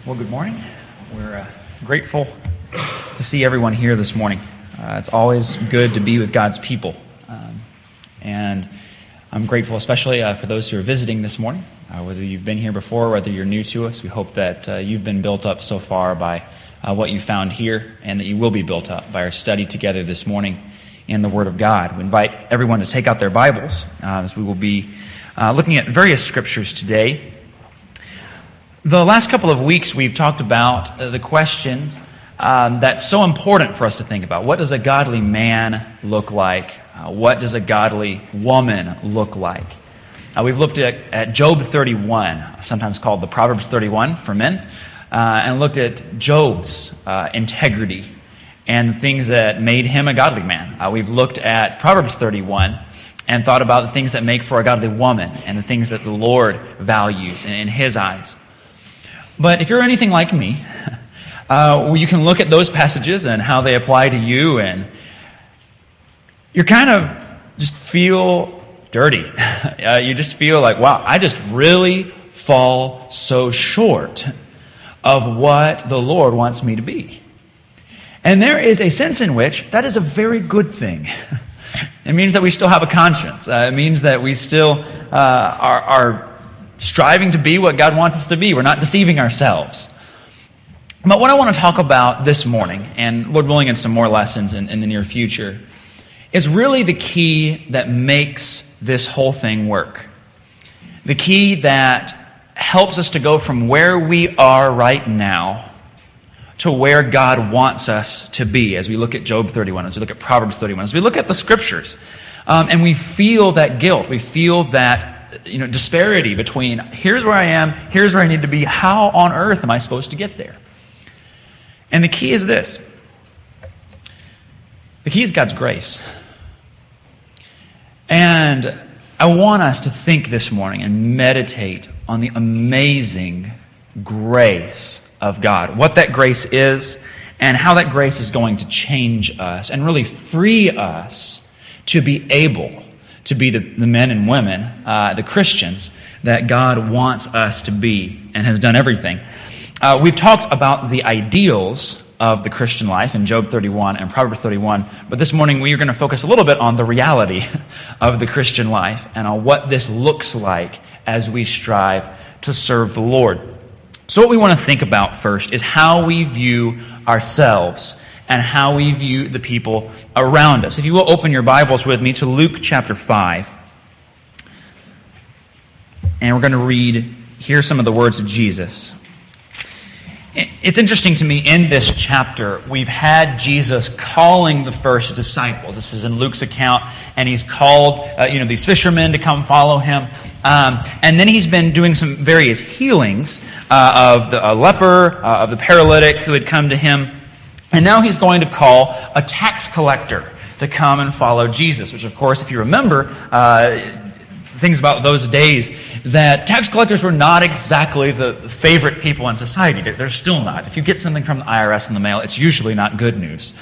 Well, good morning. We're grateful to see everyone here this morning. It's always good to be with God's people. And I'm grateful especially for those who are visiting this morning. Whether you've been here before, whether you're new to us, we hope that you've been built up so far by what you found here and that you will be built up by our study together this morning in the Word of God. We invite everyone to take out their Bibles as we will be looking at various scriptures today. The last couple of weeks we've talked about the questions that's so important for us to think about. What does a godly man look like? What does a godly woman look like? We've looked at Job 31, sometimes called the Proverbs 31 for men, and looked at Job's integrity and the things that made him a godly man. We've looked at Proverbs 31 and thought about the things that make for a godly woman and the things that the Lord values in His eyes. But if you're anything like me, you can look at those passages and how they apply to you, and you kind of just feel dirty. You just feel like, wow, I just really fall so short of what the Lord wants me to be. And there is a sense in which that is a very good thing. It means that we still have a conscience. It means that we still are striving to be what God wants us to be. We're not deceiving ourselves. But what I want to talk about this morning, and Lord willing in some more lessons in the near future, is really the key that makes this whole thing work. The key that helps us to go from where we are right now to where God wants us to be as we look at Job 31, as we look at Proverbs 31, as we look at the Scriptures. And we feel that guilt. We feel that disparity between here's where I am, here's where I need to be. How on earth am I supposed to get there? And the key is this. The key is God's grace. And I want us to think this morning and meditate on the amazing grace of God. What that grace is and how that grace is going to change us and really free us to be able to be the men and women, the Christians, that God wants us to be and has done everything. We've talked about the ideals of the Christian life in Job 31 and Proverbs 31, but this morning we are going to focus a little bit on the reality of the Christian life and on what this looks like as we strive to serve the Lord. So what we want to think about first is how we view ourselves and how we view the people around us. If you will open your Bibles with me to Luke chapter 5. And we're going to read here some of the words of Jesus. It's interesting to me, in this chapter, we've had Jesus calling the first disciples. This is in Luke's account, and he's called these fishermen to come follow him. And then he's been doing some various healings of the leper, of the paralytic who had come to him. And now he's going to call a tax collector to come and follow Jesus, which, of course, if you remember things about those days, that tax collectors were not exactly the favorite people in society. They're still not. If you get something from the IRS in the mail, it's usually not good news.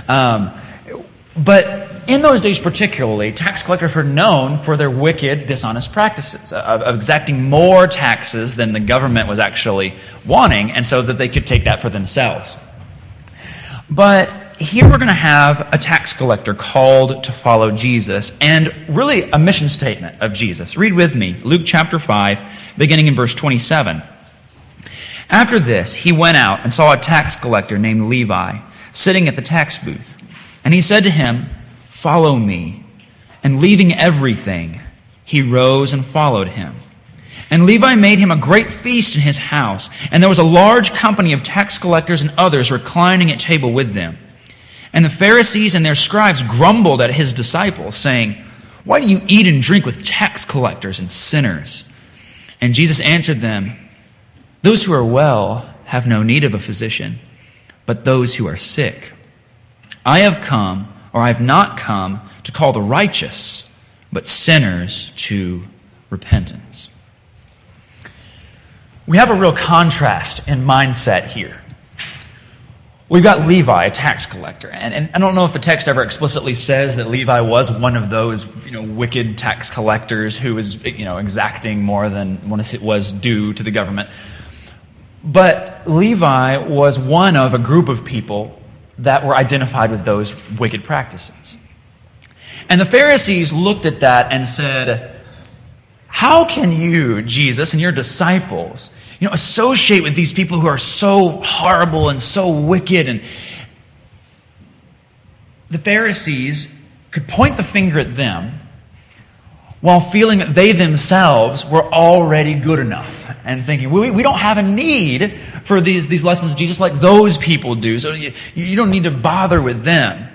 But in those days particularly, tax collectors were known for their wicked, dishonest practices of exacting more taxes than the government was actually wanting, and so that they could take that for themselves. But here we're going to have a tax collector called to follow Jesus, and really a mission statement of Jesus. Read with me, Luke chapter 5, beginning in verse 27. After this, he went out and saw a tax collector named Levi sitting at the tax booth. And he said to him, "Follow me." And leaving everything, he rose and followed him. And Levi made him a great feast in his house, and there was a large company of tax collectors and others reclining at table with them. And the Pharisees and their scribes grumbled at his disciples, saying, "Why do you eat and drink with tax collectors and sinners?" And Jesus answered them, "Those who are well have no need of a physician, but those who are sick. I have not come to call the righteous, but sinners to repentance." We have a real contrast in mindset here. We've got Levi, a tax collector, and I don't know if the text ever explicitly says that Levi was one of those wicked tax collectors who was exacting more than what it was due to the government. But Levi was one of a group of people that were identified with those wicked practices. And the Pharisees looked at that and said, how can you, Jesus, and your disciples, associate with these people who are so horrible and so wicked? And the Pharisees could point the finger at them while feeling that they themselves were already good enough and thinking, we don't have a need for these lessons of Jesus like those people do, so you don't need to bother with them.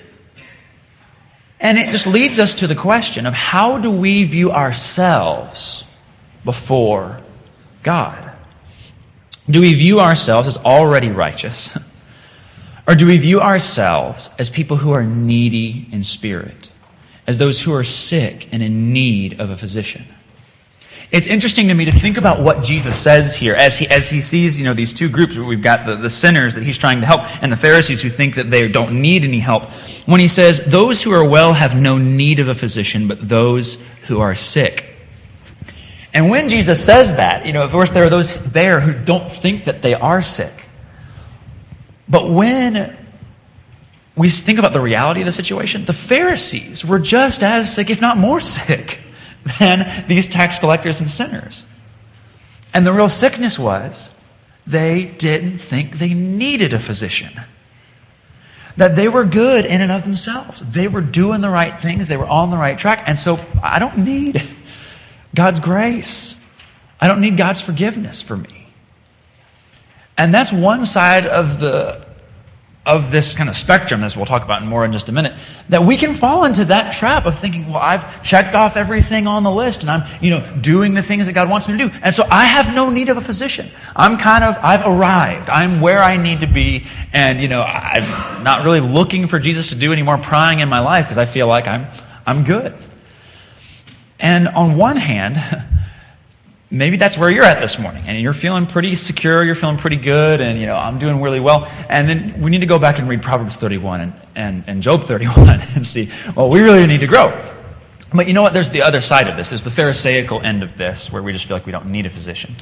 And it just leads us to the question of how do we view ourselves before God? Do we view ourselves as already righteous? Or do we view ourselves as people who are needy in spirit, as those who are sick and in need of a physician? It's interesting to me to think about what Jesus says here as he sees, these two groups. We've got the sinners that he's trying to help and the Pharisees who think that they don't need any help. When he says, those who are well have no need of a physician, but those who are sick. And when Jesus says that, of course there are those there who don't think that they are sick. But when we think about the reality of the situation, the Pharisees were just as sick, if not more sick, than these tax collectors and sinners. And the real sickness was they didn't think they needed a physician. That they were good in and of themselves. They were doing the right things. They were on the right track. And so I don't need God's grace. I don't need God's forgiveness for me. And that's one side of this kind of spectrum, as we'll talk about more in just a minute, that we can fall into that trap of thinking, well, I've checked off everything on the list and I'm, doing the things that God wants me to do. And so I have no need of a physician. I've arrived. I'm where I need to be. And, I'm not really looking for Jesus to do any more prying in my life because I feel like I'm good. And on one hand, maybe that's where you're at this morning, and you're feeling pretty secure, you're feeling pretty good, and I'm doing really well. And then we need to go back and read Proverbs 31 and Job 31 and see, well, we really need to grow. But you know what? There's the other side of this. There's the Pharisaical end of this, where we just feel like we don't need a physician.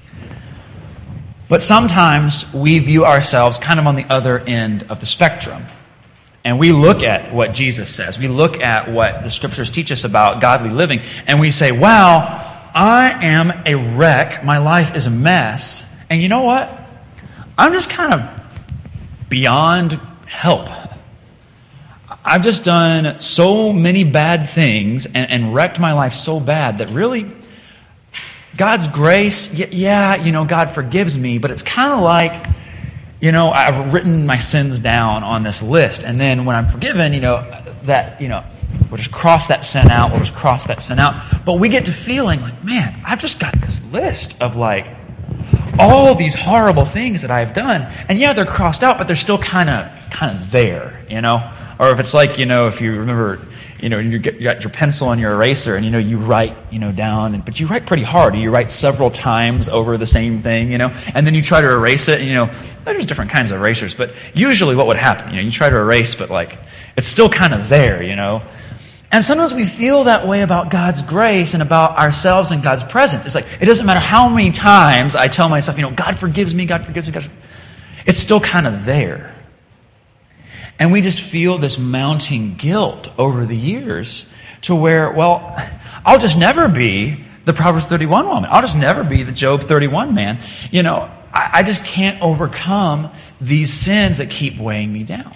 But sometimes we view ourselves kind of on the other end of the spectrum. And we look at what Jesus says. We look at what the Scriptures teach us about godly living, and we say, wow, I am a wreck. My life is a mess. And you know what? I'm just kind of beyond help. I've just done so many bad things and wrecked my life so bad that really God's grace, God forgives me, but it's kind of like, I've written my sins down on this list. And then when I'm forgiven, we'll just cross that sin out. But we get to feeling like, man, I've just got this list of all these horrible things that I've done. And yeah, they're crossed out, but they're still kind of there, Or if it's if you remember, you got your pencil and your eraser and, you write, down, but you write pretty hard. You write several times over the same thing, and then you try to erase it. And, there's different kinds of erasers, but usually what would happen, you try to erase, but it's still kind of there, And sometimes we feel that way about God's grace and about ourselves and God's presence. It's it doesn't matter how many times I tell myself, God forgives me, God forgives me, it's still kind of there. And we just feel this mounting guilt over the years to where, well, I'll just never be the Proverbs 31 woman. I'll just never be the Job 31 man. I just can't overcome these sins that keep weighing me down.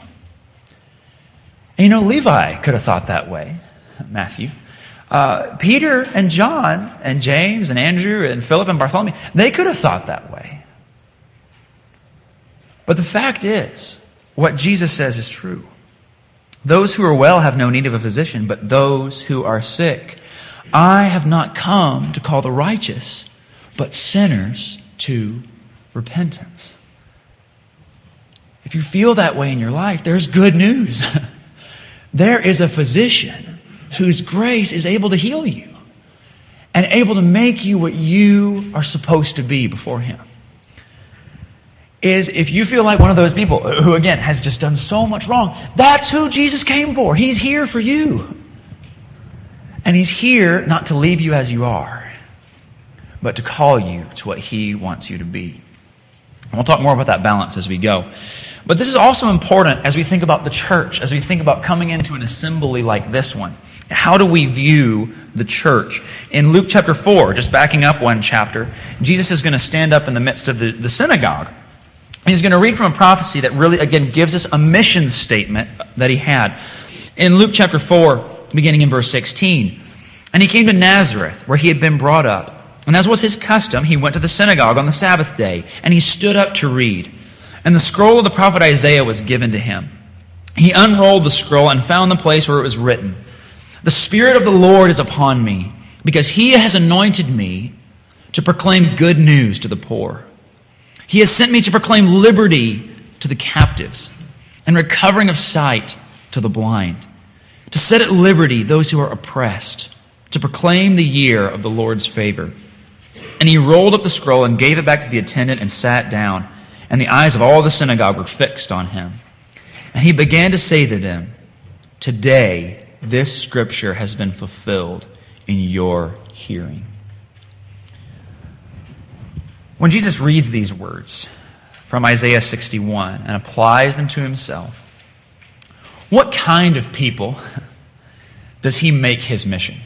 And Levi could have thought that way, Matthew. Peter and John and James and Andrew and Philip and Bartholomew, they could have thought that way. But the fact is, what Jesus says is true. Those who are well have no need of a physician, but those who are sick. I have not come to call the righteous, but sinners to repentance. If you feel that way in your life, there's good news. There is a physician whose grace is able to heal you and able to make you what you are supposed to be before Him. Is if you feel like one of those people who, again, has just done so much wrong, that's who Jesus came for. He's here for you. And He's here not to leave you as you are, but to call you to what He wants you to be. And we'll talk more about that balance as we go. But this is also important as we think about the church, as we think about coming into an assembly like this one. How do we view the church? In Luke chapter 4, just backing up one chapter, Jesus is going to stand up in the midst of the synagogue. And he's going to read from a prophecy that really, again, gives us a mission statement that he had. In Luke chapter 4, beginning in verse 16, "And he came to Nazareth, where he had been brought up. And as was his custom, he went to the synagogue on the Sabbath day, and he stood up to read. And the scroll of the prophet Isaiah was given to him. He unrolled the scroll and found the place where it was written, 'The Spirit of the Lord is upon me, because he has anointed me to proclaim good news to the poor. He has sent me to proclaim liberty to the captives and recovering of sight to the blind, to set at liberty those who are oppressed, to proclaim the year of the Lord's favor.' And he rolled up the scroll and gave it back to the attendant and sat down. And the eyes of all the synagogue were fixed on him. And he began to say to them, 'Today this scripture has been fulfilled in your hearing.'" When Jesus reads these words from Isaiah 61 and applies them to himself, what kind of people does he make his mission?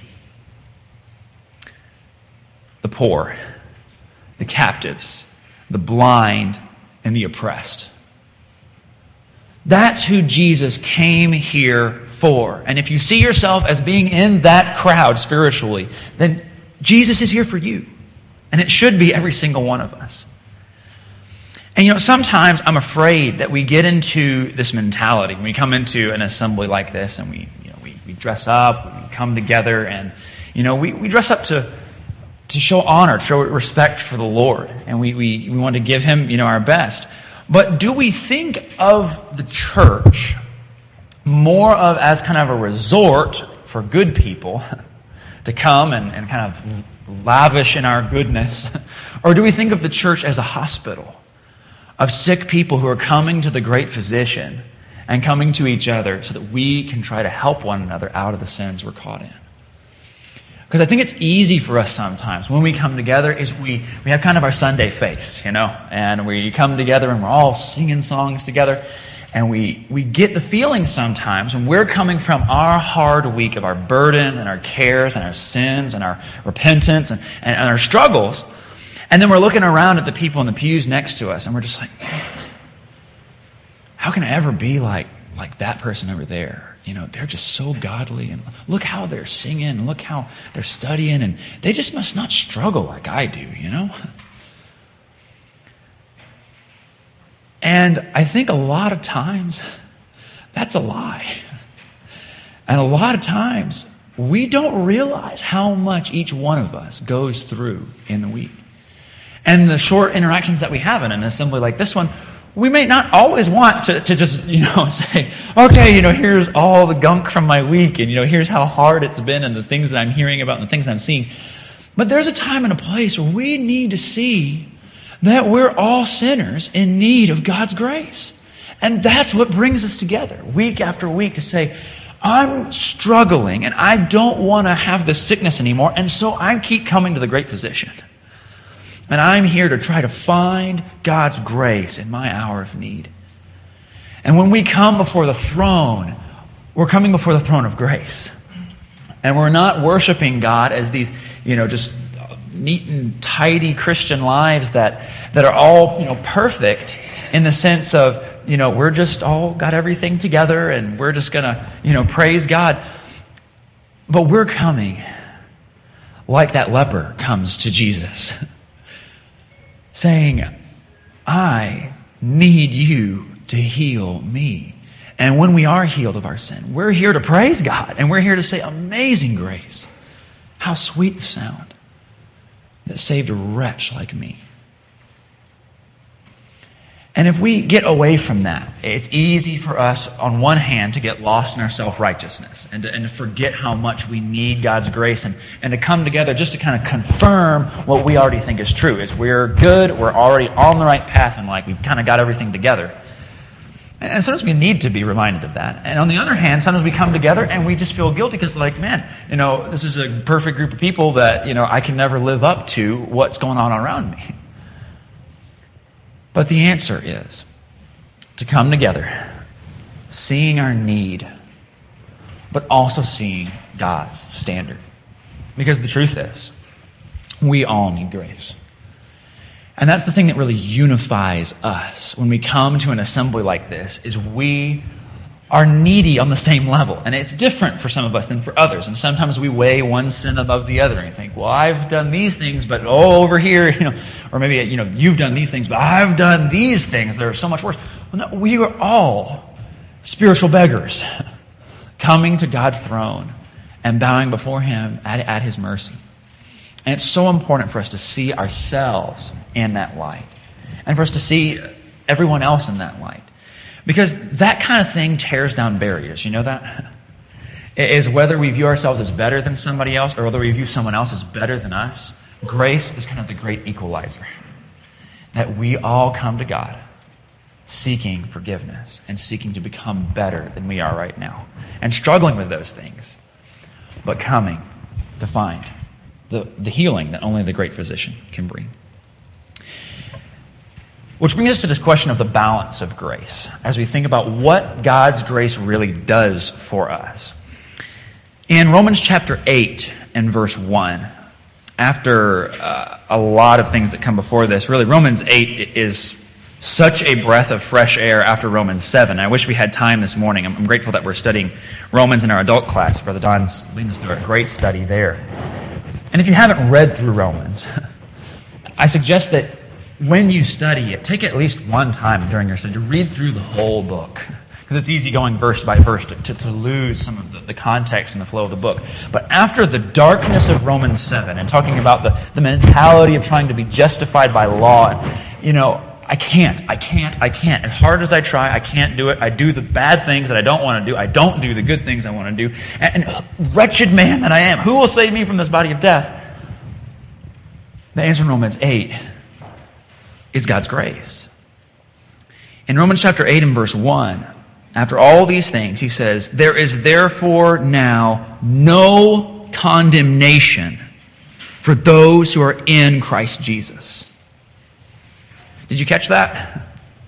The poor, the captives, the blind, and the oppressed. That's who Jesus came here for. And if you see yourself as being in that crowd spiritually, then Jesus is here for you. And it should be every single one of us. And sometimes I'm afraid that we get into this mentality when we come into an assembly like this and we dress up, we come together, and we dress up to show honor, to show respect for the Lord. And we want to give him, our best. But do we think of the church more of as kind of a resort for good people to come and kind of lavish in our goodness? Or do we think of the church as a hospital of sick people who are coming to the great physician and coming to each other so that we can try to help one another out of the sins we're caught in? Because I think it's easy for us sometimes when we come together is we have kind of our Sunday face, and we come together and we're all singing songs together, and we get the feeling sometimes when we're coming from our hard week of our burdens and our cares and our sins and our repentance and our struggles, and then we're looking around at the people in the pews next to us and we're just like, man, how can I ever be like that person over there? They're just so godly, and look how they're singing, and look how they're studying, and they just must not struggle like I do, And I think a lot of times that's a lie. And a lot of times we don't realize how much each one of us goes through in the week. And the short interactions that we have in an assembly like this one, we may not always want to just, say, okay, here's all the gunk from my week, and, here's how hard it's been and the things that I'm hearing about and the things that I'm seeing. But there's a time and a place where we need to see that we're all sinners in need of God's grace. And that's what brings us together week after week to say, I'm struggling and I don't want to have this sickness anymore, and so I keep coming to the great physician. And I'm here to try to find God's grace in my hour of need. And when we come before the throne, we're coming before the throne of grace. And we're not worshiping God as these, just neat and tidy Christian lives that are all, perfect in the sense of, we're just all got everything together and we're just going to, praise God. But we're coming like that leper comes to Jesus, saying, I need you to heal me. And when we are healed of our sin, we're here to praise God. And we're here to say, amazing grace. How sweet the sound that saved a wretch like me. And if we get away from that, it's easy for us, on one hand, to get lost in our self-righteousness and to forget how much we need God's grace and to come together just to kind of confirm what we already think is true. Is we're good, we're already on the right path in life, we've kind of got everything together. And sometimes we need to be reminded of that. And on the other hand, sometimes we come together and we just feel guilty because this is a perfect group of people that, I can never live up to what's going on around me. But the answer is to come together, seeing our need, but also seeing God's standard. Because the truth is, we all need grace. And that's the thing that really unifies us when we come to an assembly like this, is we are needy on the same level. And it's different for some of us than for others. And sometimes we weigh one sin above the other and you think, well, I've done these things, but over here, or maybe, you've done these things, but I've done these things that are so much worse. Well, no, we are all spiritual beggars coming to God's throne and bowing before Him at His mercy. And it's so important for us to see ourselves in that light, and for us to see everyone else in that light. Because that kind of thing tears down barriers. You know that? It is whether we view ourselves as better than somebody else or whether we view someone else as better than us. Grace is kind of the great equalizer. That we all come to God seeking forgiveness and seeking to become better than we are right now. And struggling with those things, but coming to find the healing that only the great physician can bring. Which brings us to this question of the balance of grace, as we think about what God's grace really does for us. In Romans chapter 8 and verse 1, after a lot of things that come before this, really Romans 8 is such a breath of fresh air after Romans 7. I wish we had time this morning. I'm grateful that we're studying Romans in our adult class. Brother Don's leading us through a great study there. And if you haven't read through Romans, I suggest that when you study it, take at least one time during your study to read through the whole book. Because it's easy going verse by verse to lose some of the context and the flow of the book. But after the darkness of Romans 7 and talking about the mentality of trying to be justified by law, I can't. As hard as I try, I can't do it. I do the bad things that I don't want to do. I don't do the good things I want to do. And wretched man that I am, who will save me from this body of death? The answer in Romans 8 is God's grace. In Romans chapter 8 and verse 1, after all these things, he says, "There is therefore now no condemnation for those who are in Christ Jesus." Did you catch that?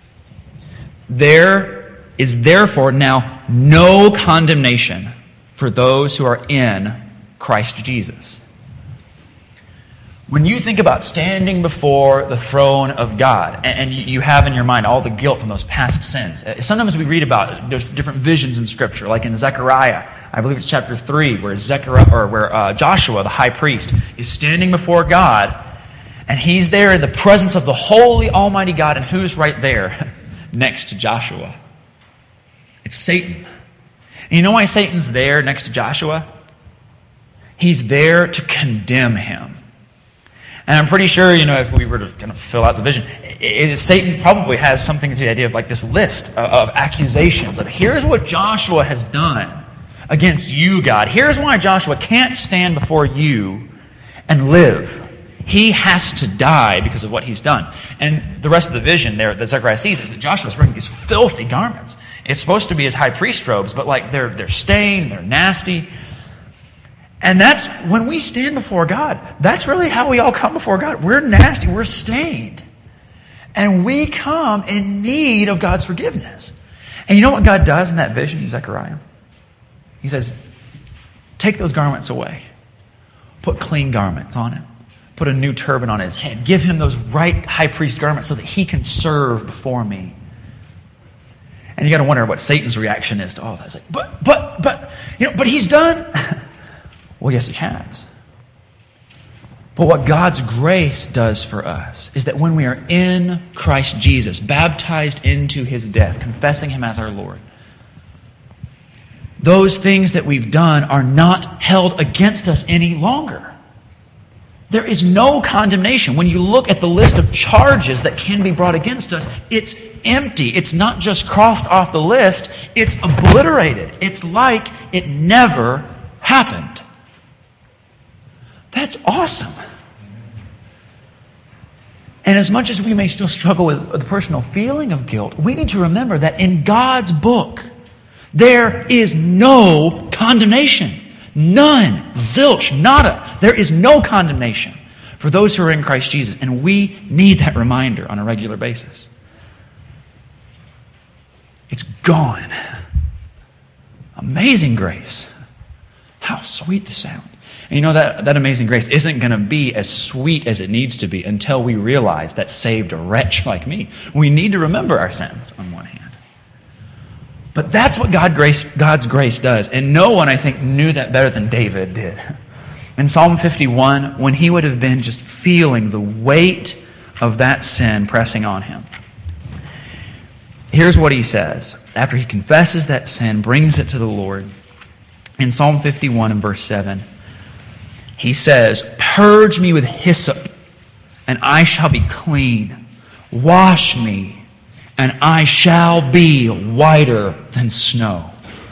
There is therefore now no condemnation for those who are in Christ Jesus. When you think about standing before the throne of God, and you have in your mind all the guilt from those past sins, sometimes we read about there's different visions in Scripture, like in Zechariah, I believe it's chapter 3, where Joshua, the high priest, is standing before God, and he's there in the presence of the holy, almighty God, and who's right there next to Joshua? It's Satan. And you know why Satan's there next to Joshua? He's there to condemn him. And I'm pretty sure, if we were to kind of fill out the vision, Satan probably has something to the idea of like this list of accusations of here's what Joshua has done against you, God. Here's why Joshua can't stand before you and live. He has to die because of what he's done. And the rest of the vision there that Zechariah sees is that Joshua's wearing these filthy garments. It's supposed to be his high priest robes, but like they're stained, they're nasty. And that's when we stand before God. That's really how we all come before God. We're nasty, we're stained. And we come in need of God's forgiveness. And you know what God does in that vision in Zechariah? He says, take those garments away. Put clean garments on him. Put a new turban on his head. Give him those right high priest garments so that he can serve before me. And you got to wonder what Satan's reaction is to all that. It's like, but he's done. Well, yes, he has. But what God's grace does for us is that when we are in Christ Jesus, baptized into his death, confessing him as our Lord, those things that we've done are not held against us any longer. There is no condemnation. When you look at the list of charges that can be brought against us, it's empty. It's not just crossed off the list, it's obliterated. It's like it never happened. That's awesome. And as much as we may still struggle with the personal feeling of guilt, we need to remember that in God's book, there is no condemnation. None. Zilch. Nada. There is no condemnation for those who are in Christ Jesus. And we need that reminder on a regular basis. It's gone. Amazing grace. How sweet the sound. And you know that amazing grace isn't going to be as sweet as it needs to be until we realize that saved a wretch like me. We need to remember our sins on one hand. But that's what God's grace does. And no one, I think, knew that better than David did. In Psalm 51, when he would have been just feeling the weight of that sin pressing on him. Here's what he says. After he confesses that sin, brings it to the Lord. In Psalm 51 and verse 7, he says, "Purge me with hyssop, and I shall be clean. Wash me, and I shall be whiter than snow."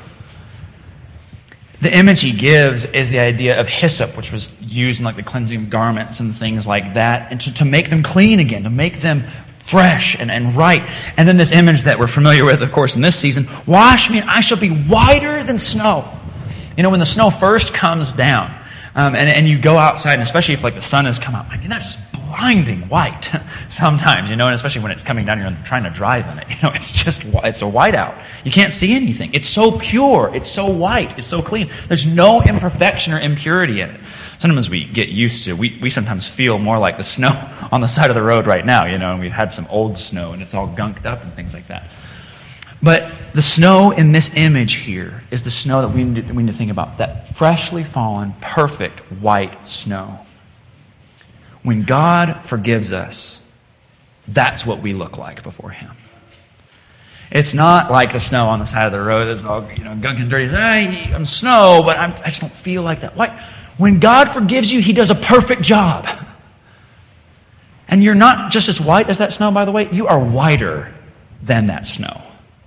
The image he gives is the idea of hyssop, which was used in like the cleansing of garments and things like that, and to make them clean again, to make them fresh and right. And then this image that we're familiar with, of course, in this season, "Wash me, and I shall be whiter than snow." You know, when the snow first comes down, and you go outside, and especially if like the sun has come out, and that's just blinding white sometimes, and especially when it's coming down, you're trying to drive in it. It's a whiteout. You can't see anything. It's so pure. It's so white. It's so clean. There's no imperfection or impurity in it. Sometimes we get used to, we sometimes feel more like the snow on the side of the road right now, and we've had some old snow, and it's all gunked up and things like that. But the snow in this image here is the snow that we need to think about, that freshly fallen, perfect white snow. When God forgives us, that's what we look like before Him. It's not like the snow on the side of the road that's all gunk and dirty. Hey, I'm snow, but I just don't feel like that. Why? When God forgives you, He does a perfect job. And you're not just as white as that snow, by the way. You are whiter than that snow.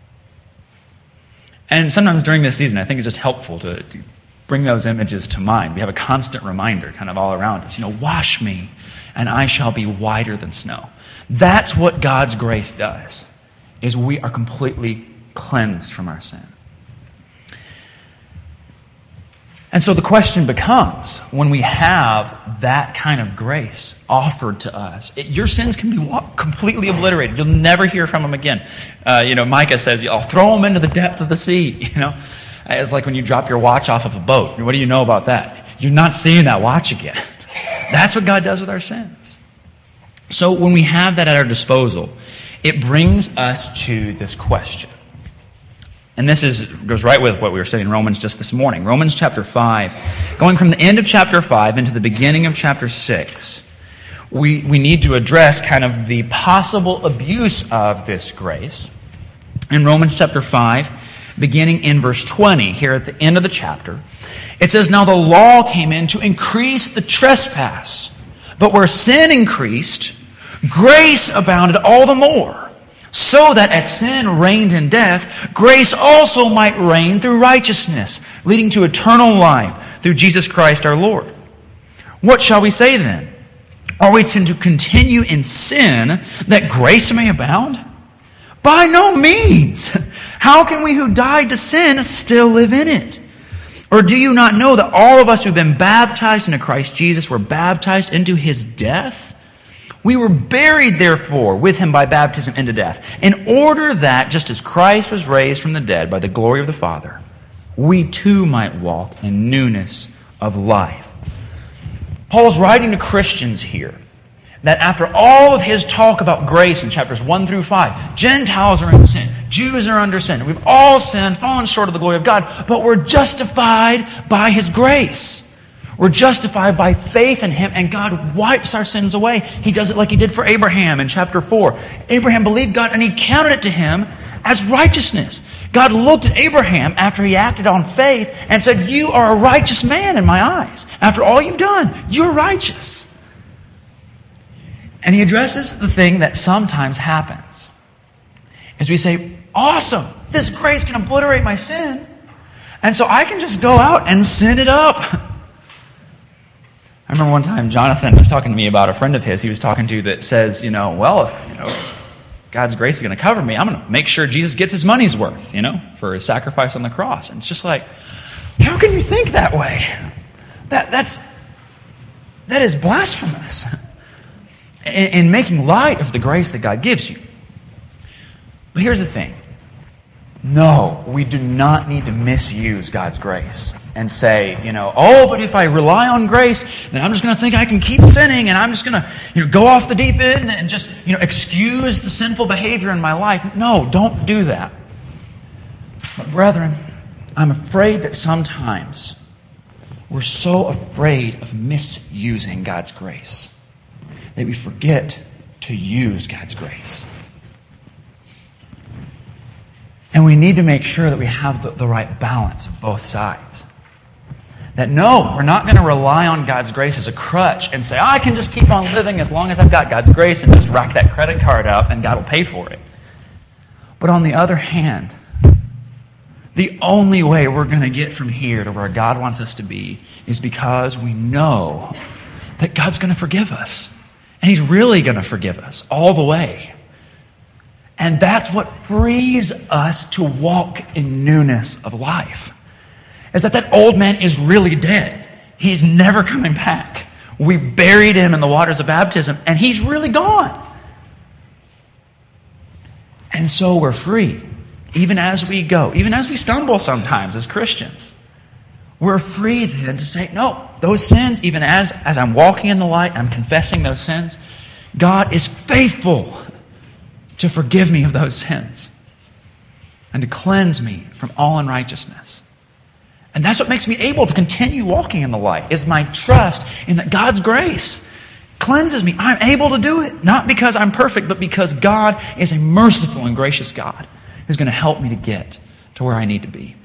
And sometimes during this season, I think it's just helpful to bring those images to mind. We have a constant reminder kind of all around us. Wash me, and I shall be whiter than snow. That's what God's grace does, is we are completely cleansed from our sin. And so the question becomes, when we have that kind of grace offered to us, your sins can be completely obliterated. You'll never hear from them again. Micah says, "I'll throw them into the depth of the sea." It's like when you drop your watch off of a boat. What do you know about that? You're not seeing that watch again. That's what God does with our sins. So when we have that at our disposal, it brings us to this question. And this goes right with what we were studying in Romans just this morning. Romans chapter 5. Going from the end of chapter 5 into the beginning of chapter 6, we need to address kind of the possible abuse of this grace. In Romans chapter 5, beginning in verse 20, here at the end of the chapter, it says, "Now the law came in to increase the trespass, but where sin increased, grace abounded all the more. So that as sin reigned in death, grace also might reign through righteousness, leading to eternal life through Jesus Christ our Lord. What shall we say then? Are we to continue in sin that grace may abound? By no means. How can we who died to sin still live in it? Or do you not know that all of us who have been baptized into Christ Jesus were baptized into His death? We were buried, therefore, with Him by baptism into death, in order that, just as Christ was raised from the dead by the glory of the Father, we too might walk in newness of life." Paul's writing to Christians here that after all of his talk about grace in chapters 1 through 5, Gentiles are in sin, Jews are under sin, we've all sinned, fallen short of the glory of God, but we're justified by His grace. We're justified by faith in Him, and God wipes our sins away. He does it like He did for Abraham in chapter 4. Abraham believed God, and He counted it to him as righteousness. God looked at Abraham after he acted on faith and said, "You are a righteous man in my eyes. After all you've done, you're righteous." And He addresses the thing that sometimes happens. As we say, "Awesome, this grace can obliterate my sin, and so I can just go out and sin it up." I remember one time Jonathan was talking to me about a friend of his he was talking to that says, if God's grace is going to cover me, I'm going to make sure Jesus gets His money's worth, for His sacrifice on the cross. And it's just like, how can you think that way? That is blasphemous in making light of the grace that God gives you. But here's the thing. No, we do not need to misuse God's grace and say, oh, but if I rely on grace, then I'm just going to think I can keep sinning, and I'm just going to go off the deep end and just excuse the sinful behavior in my life. No, don't do that. But brethren, I'm afraid that sometimes we're so afraid of misusing God's grace that we forget to use God's grace. And we need to make sure that we have the right balance of both sides. That no, we're not going to rely on God's grace as a crutch and say, I can just keep on living as long as I've got God's grace and just rack that credit card up and God will pay for it. But on the other hand, the only way we're going to get from here to where God wants us to be is because we know that God's going to forgive us. And He's really going to forgive us all the way. And that's what frees us to walk in newness of life. Is that old man is really dead. He's never coming back. We buried him in the waters of baptism, and he's really gone. And so we're free. Even as we go, even as we stumble sometimes as Christians, we're free then to say, no, those sins, even as I'm walking in the light, I'm confessing those sins, God is faithful to forgive me of those sins and to cleanse me from all unrighteousness. And that's what makes me able to continue walking in the light, is my trust in that God's grace cleanses me. I'm able to do it, not because I'm perfect, but because God is a merciful and gracious God who's going to help me to get to where I need to be.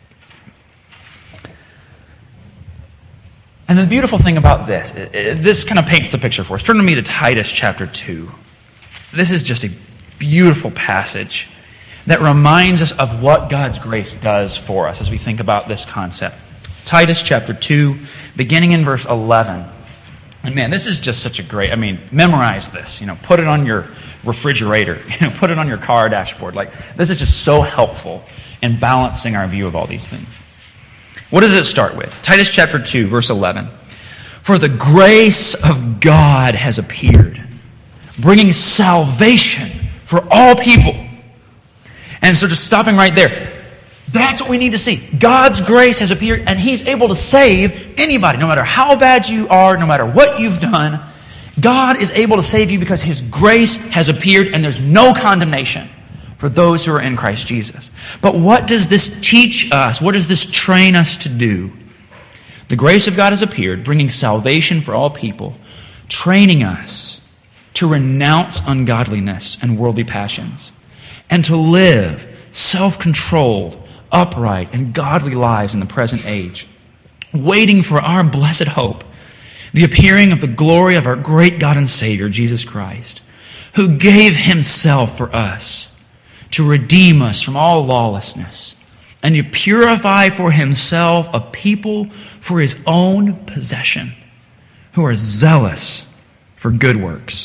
And the beautiful thing about this kind of paints the picture for us. Turn to me to Titus chapter 2. This is just a beautiful passage that reminds us of what God's grace does for us as we think about this concept. Titus chapter 2, beginning in verse 11. And man, this is just such a great, memorize this. Put it on your refrigerator. Put it on your car dashboard. This is just so helpful in balancing our view of all these things. What does it start with? Titus chapter 2, verse 11. For the grace of God has appeared, bringing salvation for all people. And so just stopping right there. That's what we need to see. God's grace has appeared, and He's able to save anybody, no matter how bad you are, no matter what you've done. God is able to save you because His grace has appeared, and there's no condemnation for those who are in Christ Jesus. But what does this teach us? What does this train us to do? The grace of God has appeared, bringing salvation for all people, training us to renounce ungodliness and worldly passions, and to live self-controlled, upright, and godly lives in the present age, waiting for our blessed hope, the appearing of the glory of our great God and Savior, Jesus Christ, who gave Himself for us to redeem us from all lawlessness and to purify for Himself a people for His own possession, who are zealous for good works.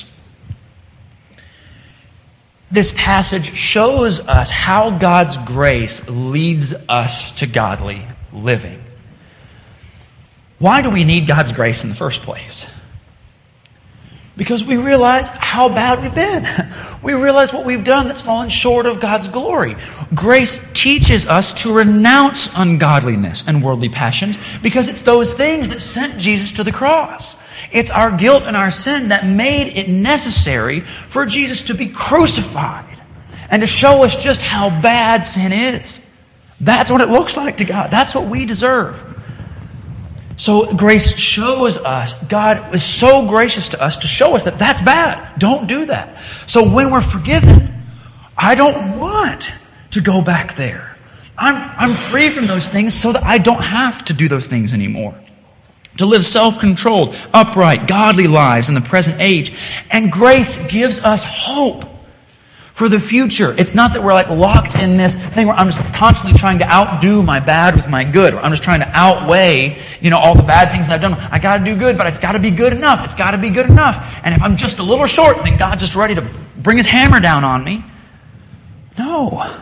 This passage shows us how God's grace leads us to godly living. Why do we need God's grace in the first place? Because we realize how bad we've been. We realize what we've done that's fallen short of God's glory. Grace teaches us to renounce ungodliness and worldly passions because it's those things that sent Jesus to the cross. It's our guilt and our sin that made it necessary for Jesus to be crucified and to show us just how bad sin is. That's what it looks like to God. That's what we deserve. So grace shows us, God is so gracious to us to show us that that's bad. Don't do that. So when we're forgiven, I don't want to go back there. I'm free from those things so that I don't have to do those things anymore. To live self-controlled, upright, godly lives in the present age. And grace gives us hope for the future. It's not that we're locked in this thing where I'm just constantly trying to outdo my bad with my good. Or I'm just trying to outweigh, all the bad things that I've done. I got to do good, but it's got to be good enough. It's got to be good enough. And if I'm just a little short, then God's just ready to bring His hammer down on me. No.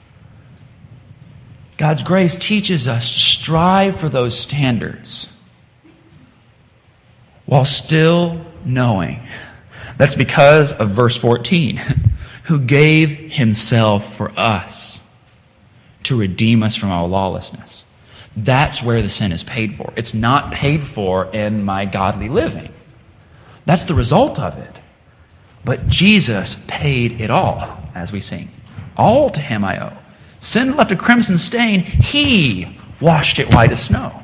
God's grace teaches us to strive for those standards while still knowing that's because of verse 14, who gave Himself for us. to redeem us from our lawlessness. That's where the sin is paid for. It's not paid for in my godly living. That's the result of it. But Jesus paid it all, as we sing. All to him I owe. Sin left a crimson stain. He washed it white as snow.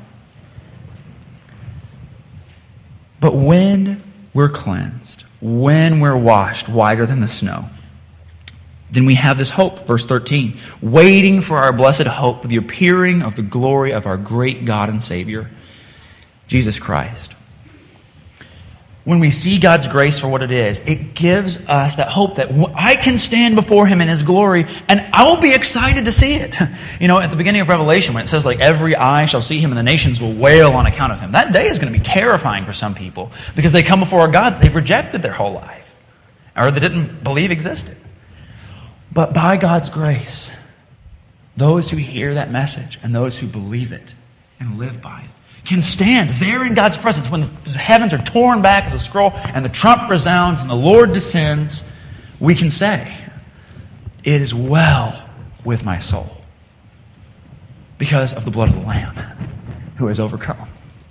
But when we're cleansed, when we're washed whiter than the snow, then we have this hope, verse 13, waiting for our blessed hope, the appearing of the glory of our great God and Savior, Jesus Christ. When we see God's grace for what it is, it gives us that hope that I can stand before him in his glory and I'll be excited to see it. You know, at the beginning of Revelation, when it says, like, every eye shall see him and the nations will wail on account of him, that day is going to be terrifying for some people because they come before a God that they've rejected their whole life or they didn't believe existed. But by God's grace, those who hear that message and those who believe it and live by it can stand there in God's presence when the heavens are torn back as a scroll and the trump resounds and the Lord descends. We can say, it is well with my soul because of the blood of the Lamb who has overcome.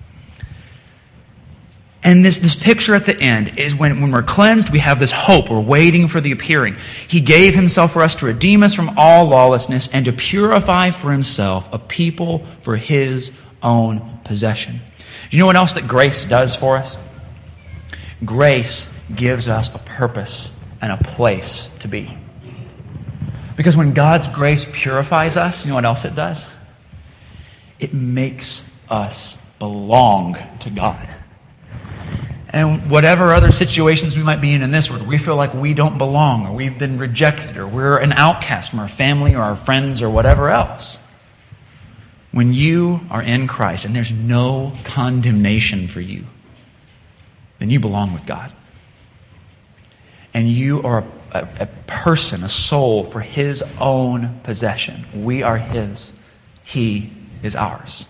And this picture at the end is when we're cleansed, we have this hope. We're waiting for the appearing. He gave himself for us to redeem us from all lawlessness and to purify for himself a people for his own possession. Do you know what else that grace does for us? Grace gives us a purpose and a place to be. Because when God's grace purifies us, you know what else it does? It makes us belong to God. And whatever other situations we might be in this world, we feel like we don't belong, or we've been rejected, or we're an outcast from our family or our friends or whatever else. When you are in Christ and there's no condemnation for you, then you belong with God. And you are a person, a soul for his own possession. We are his. He is ours.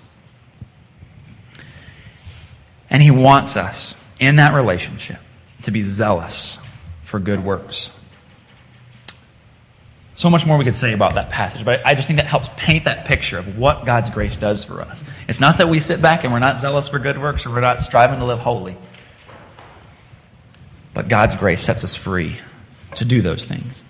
And he wants us in that relationship to be zealous for good works. So much more we could say about that passage, but I just think that helps paint that picture of what God's grace does for us. It's not that we sit back and we're not zealous for good works or we're not striving to live holy. But God's grace sets us free to do those things.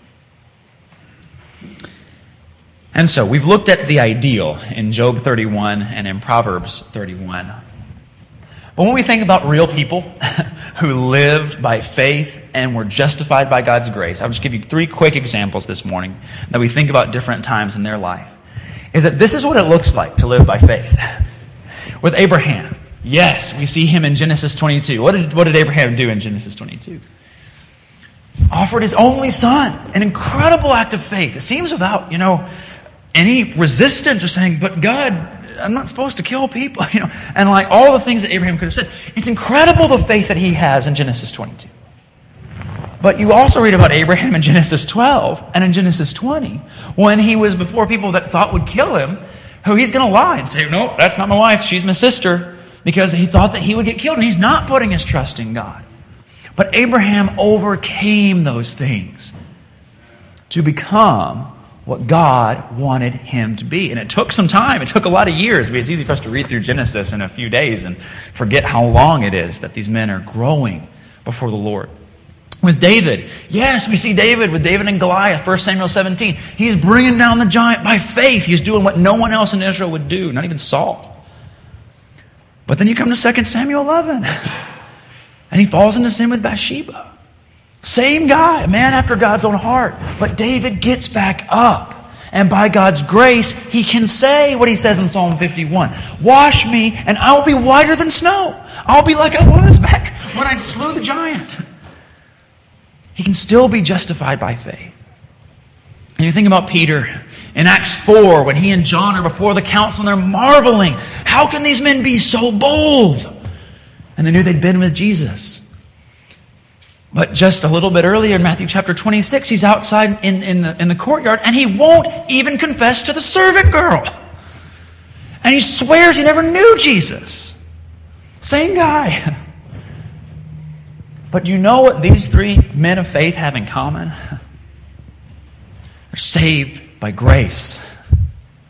And so we've looked at the ideal in Job 31 and in Proverbs 31. But when we think about real people who lived by faith and were justified by God's grace, I'll just give you 3 quick examples this morning that we think about different times in their life. Is that this is what it looks like to live by faith. With Abraham, yes, we see him in Genesis 22. What did Abraham do in Genesis 22? Offered his only son, an incredible act of faith. It seems without, any resistance or saying, but God, I'm not supposed to kill people, and like all the things that Abraham could have said. It's incredible the faith that he has in Genesis 22. But you also read about Abraham in Genesis 12 and in Genesis 20 when he was before people that thought would kill him, who he's going to lie and say, no, that's not my wife, she's my sister, because he thought that he would get killed, and he's not putting his trust in God. But Abraham overcame those things to become what God wanted him to be. And it took some time. It took a lot of years. It's easy for us to read through Genesis in a few days and forget how long it is that these men are growing before the Lord. With David, yes, we see David with David and Goliath, 1 Samuel 17. He's bringing down the giant by faith. He's doing what no one else in Israel would do, not even Saul. But then you come to 2 Samuel 11, and he falls into sin with Bathsheba. Same guy, a man after God's own heart. But David gets back up. And by God's grace, he can say what he says in Psalm 51. Wash me, and I will be whiter than snow. I'll be like I was back when I slew the giant. He can still be justified by faith. And you think about Peter in Acts 4, when he and John are before the council and they're marveling. How can these men be so bold? And they knew they'd been with Jesus. But just a little bit earlier in Matthew chapter 26, he's outside in the courtyard and he won't even confess to the servant girl. And he swears he never knew Jesus. Same guy. But do you know what these 3 men of faith have in common? They're saved by grace.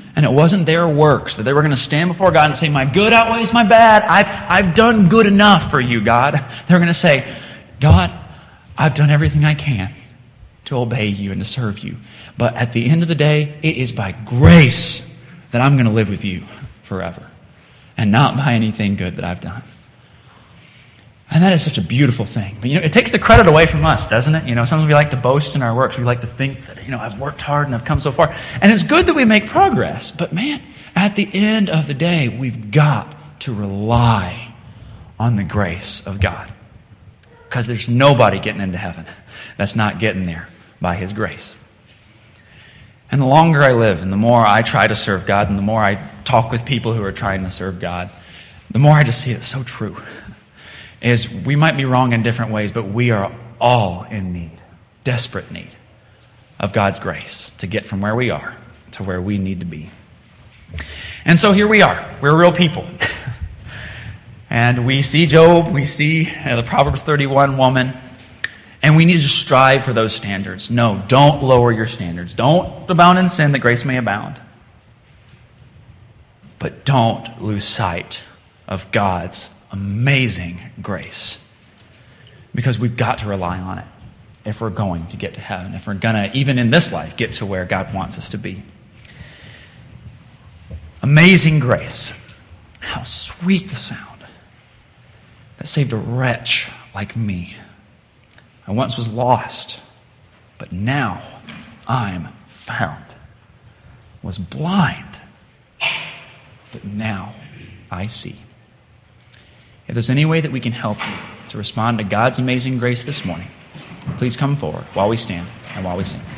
And it wasn't their works, that they were going to stand before God and say, my good outweighs my bad. I've done good enough for you, God. They're going to say, God, I've done everything I can to obey you and to serve you. But at the end of the day, it is by grace that I'm going to live with you forever, and not by anything good that I've done. And that is such a beautiful thing. But it takes the credit away from us, doesn't it? Sometimes we like to boast in our works. We like to think that, I've worked hard and I've come so far. And it's good that we make progress. But man, at the end of the day, we've got to rely on the grace of God. Because there's nobody getting into heaven that's not getting there by His grace. And the longer I live and the more I try to serve God and the more I talk with people who are trying to serve God, the more I just see it's so true. Is we might be wrong in different ways, but we are all in need, desperate need of God's grace to get from where we are to where we need to be. And so here we are. We're real people. And we see Job, we see the Proverbs 31 woman, and we need to strive for those standards. No, don't lower your standards. Don't abound in sin that grace may abound. But don't lose sight of God's amazing grace. Because we've got to rely on it if we're going to get to heaven, if we're going to, even in this life, get to where God wants us to be. Amazing grace. How sweet the sound that saved a wretch like me. I once was lost, but now I'm found. Was blind, but now I see. If there's any way that we can help you to respond to God's amazing grace this morning, please come forward while we stand and while we sing.